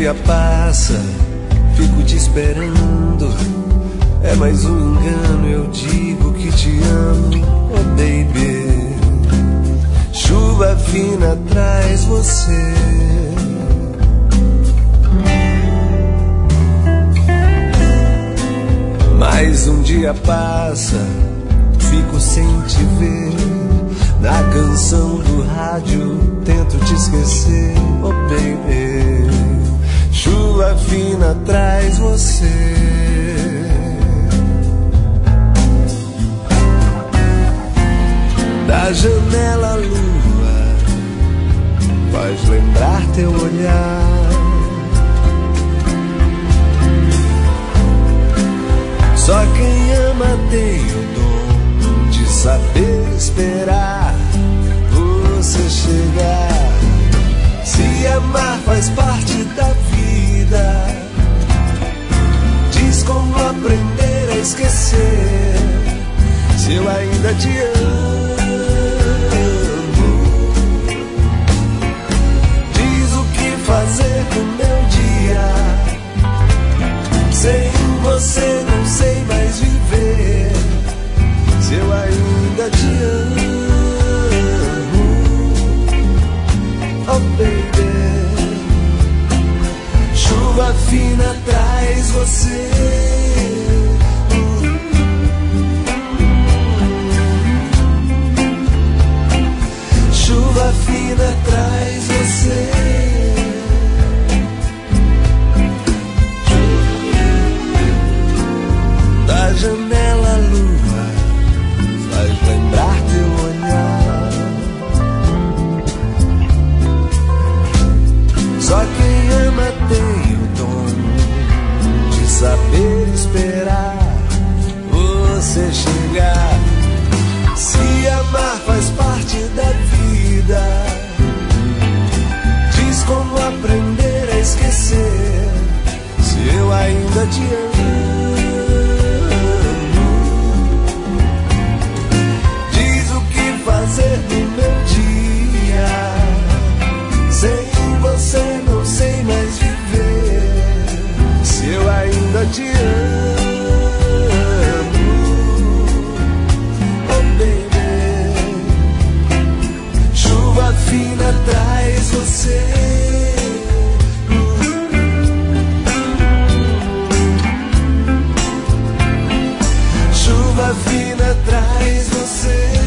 dia passa, fico te esperando. É mais um engano, eu digo que te amo, oh baby. Chuva fina traz você. Mais um dia passa, fico sem te ver. Na canção do rádio tento te esquecer, oh baby. Chuva fina traz você. Da janela a lua faz lembrar teu olhar. Só quem ama tem o dom de saber esperar você chegar. Se amar faz parte da vida, diz como aprender a esquecer. Se eu ainda te amo, diz o que fazer com meu dia. Sem você não sei mais viver. Se eu ainda te amo, oh baby. Chuva fina traz você. Chuva fina traz você. Da janela a lua faz lembrar teu olhar. Só quem ama tem o dom de saber esperar você chegar. Se amar faz parte da vida, diz como aprender a esquecer. Se eu ainda te amo, fazer do meu dia. Sem você não sei mais viver. Se eu ainda te amo, oh baby. Chuva fina traz você. Chuva fina traz você.